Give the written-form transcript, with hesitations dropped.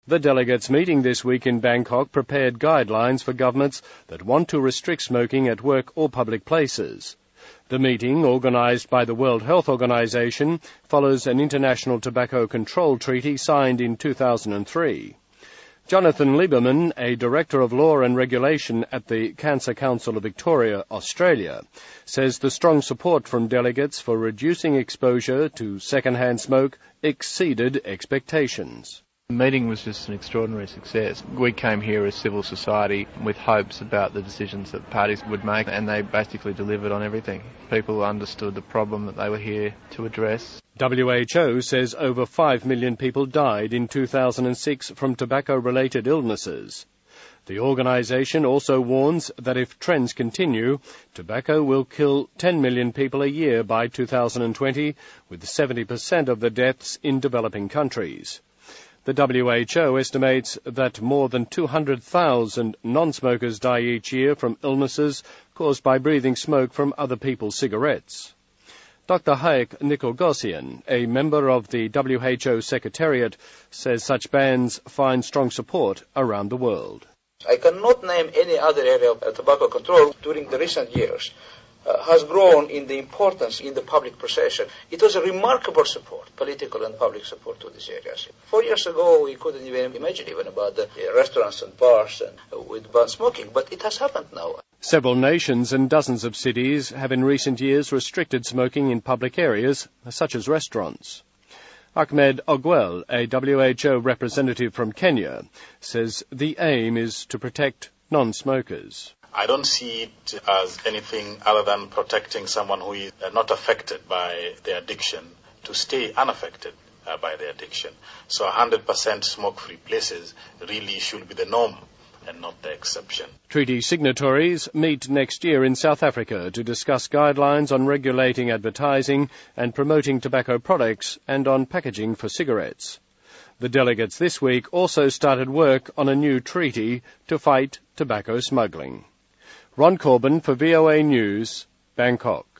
The delegates meeting this week in Bangkok prepared guidelines for governments that want to restrict smoking at work or public places. The meeting, organised by the World Health Organization, follows an international tobacco control treaty signed in 2003. Jonathan Lieberman, a Director of Law and Regulation at the Cancer Council of Victoria, Australia, says the strong support from delegates for reducing exposure to second-hand smoke exceeded expectations. The meeting was just an extraordinary success. We came here as civil society with hopes about the decisions that parties would make, and they basically delivered on everything. People understood the problem that they were here to address. WHO says over 5 million people died in 2006 from tobacco-related illnesses. The organisation also warns that if trends continue, tobacco will kill 10 million people a year by 2020, with 70% of the deaths in developing countries. The WHO estimates that more than 200,000 non-smokers die each year from illnesses caused by breathing smoke from other people's cigarettes. Dr. Hayek Nicogosian, a member of the WHO Secretariat, says such bans find strong support around the world. I cannot name any other area of tobacco control during the recent years has grown in the importance in the public perception. It was a remarkable support, political and public support to these areas. 4 years ago, we couldn't even imagine about the restaurants and bars with ban smoking, but it has happened now. Several nations and dozens of cities have in recent years restricted smoking in public areas, such as restaurants. Ahmed Ogwell, a WHO representative from Kenya, says the aim is to protect non-smokers. I don't see it as anything other than protecting someone who is not affected by the addiction to stay unaffected by the addiction. So 100% smoke-free places really should be the norm and not the exception. Treaty signatories meet next year in South Africa to discuss guidelines on regulating advertising and promoting tobacco products and on packaging for cigarettes. The delegates this week also started work on a new treaty to fight tobacco smuggling. Ron Corbin for VOA News, Bangkok.